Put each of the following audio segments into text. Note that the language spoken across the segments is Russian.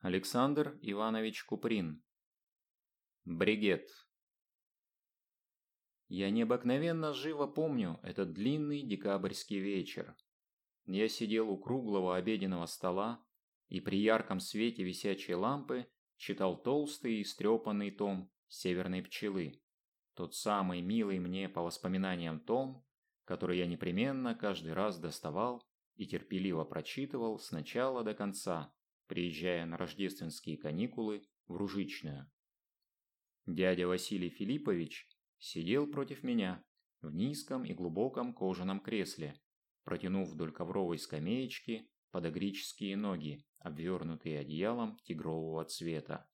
Александр Иванович Куприн. Бригет. Я необыкновенно живо помню этот длинный декабрьский вечер. Я сидел у круглого обеденного стола и при ярком свете висячей лампы читал толстый и истрепанный том «Северной пчелы», тот самый милый мне по воспоминаниям том, который я непременно каждый раз доставал и терпеливо прочитывал с начала до конца, приезжая на рождественские каникулы в Ружичную. Дядя Василий Филиппович сидел против меня в низком и глубоком кожаном кресле, протянув вдоль ковровой скамеечки подагрические ноги, обвернутые одеялом тигрового цвета.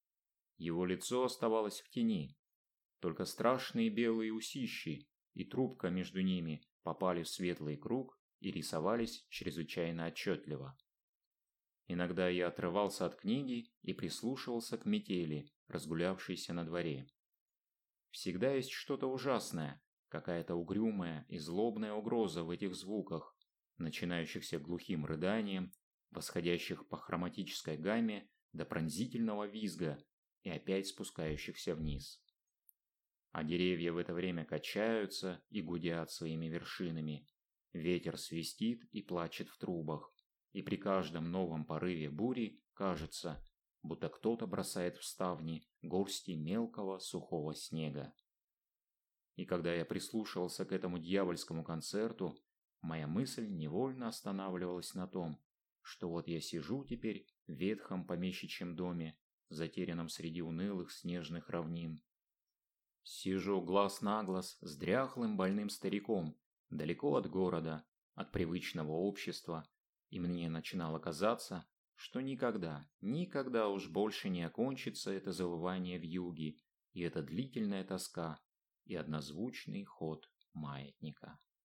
Его лицо оставалось в тени, только страшные белые усищи и трубка между ними попали в светлый круг и рисовались чрезвычайно отчетливо. Иногда я отрывался от книги и прислушивался к метели, разгулявшейся на дворе. Всегда есть что-то ужасное, какая-то угрюмая и злобная угроза в этих звуках, начинающихся глухим рыданием, восходящих по хроматической гамме до пронзительного визга и опять спускающихся вниз. А деревья в это время качаются и гудят своими вершинами, ветер свистит и плачет в трубах, и при каждом новом порыве бури кажется, будто кто-то бросает в ставни горсти мелкого сухого снега. И когда я прислушивался к этому дьявольскому концерту, моя мысль невольно останавливалась на том, что вот я сижу теперь в ветхом помещичьем доме, затерянном среди унылых снежных равнин. Сижу глаз на глаз с дряхлым больным стариком, далеко от города, от привычного общества, и мне начинало казаться, что никогда уж больше не окончится это завывание вьюги и эта длительная тоска и однозвучный ход маятника.